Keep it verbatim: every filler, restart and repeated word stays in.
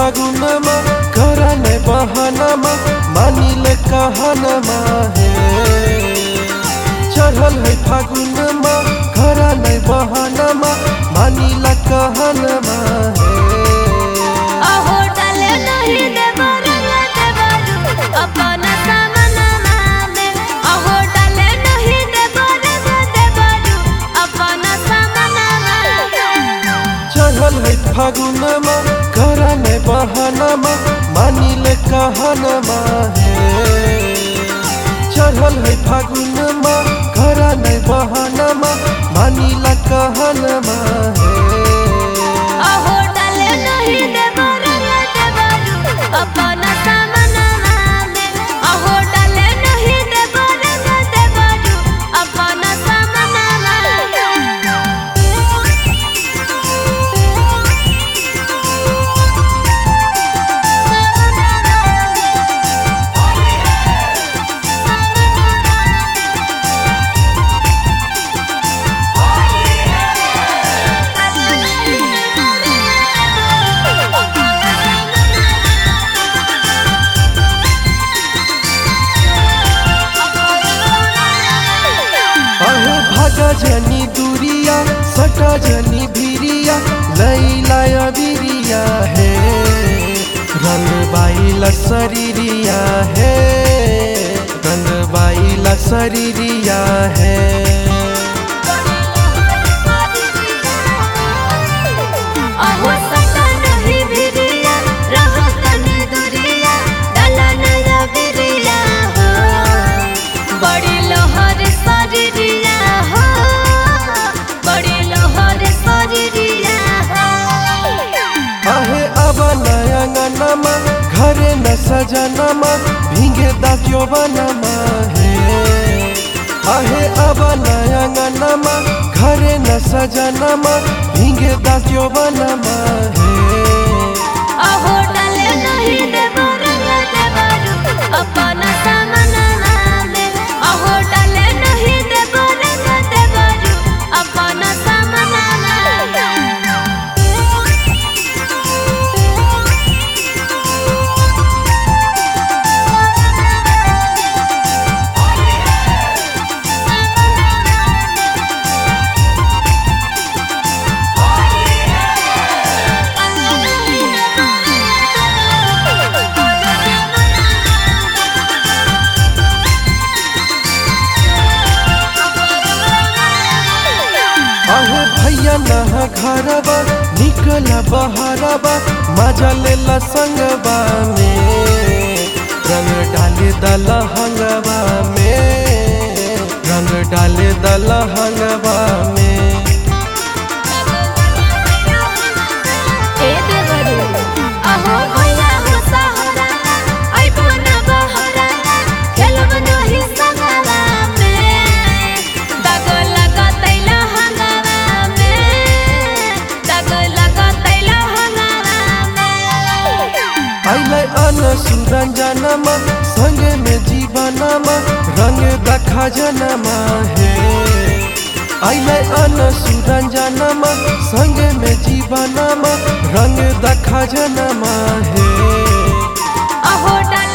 फागुनमा करा नहीं बहानमा मानिल कहनमा हे चढ़ल है फागुनमा करा नहीं बहानमा मानिल कहनमा हे अहो डाले नहीं देबो रंग देबरू अपन सामनमा में अहो डाले नहीं देबो रंग देबरू अपन सामनमा चढ़ल है फागुनमा करा नहीं बहानमा मानिल कहनमा हे चढ़ल है फागुनमा करा नहीं बहानमा मानिल कहनमा हे अहो डाले नहीं देबो रंग देबरू अपन सामनमा में अहो डाले नहीं देबो रंग देबरू अपन सामनमा अहो भागा जनी दूरिया सटा जनी भिरिया लैलाया बिरिया है रंग बाइला शरीरिया है रंग बाइला शरीरिया है अहो सटा नहीं बिरिया रहा तनी दूरिया डाला नया बिरिया हो बड़ी लोहर शरीरिया हो बड़ी लोहर शरीरिया हो आहे अब नया गनमा घरे न सजनमा भींगे दाक्यो बनमा है आहे अब नया गनमा घरे न सजनमा भींगे दाक्यो बनमा है अहो डाले नहीं देबो रंग देबरू अपन सामनमा में अहो डाले नहीं देबो रंग देबरू अपन सामनमा अहो भैया नहा घरबा निकला बहरबा मजा लेला संगबा में रंग डाले दला हंगबा में रंग डाले दला हंगबा में ए देबरू अहो भैया हो सहारा आइबो न बहरा खेलब नहीं संगवा में दाग लगतैला हंगवा में दाग लगतैला हंगवा में आइले अन सुरंजनमा संगे में जीवनमा रंग दखा जनमा है आइले अन सुरंजनमा संगे में जीवनमा रंग दखा जनमा है अहो डाले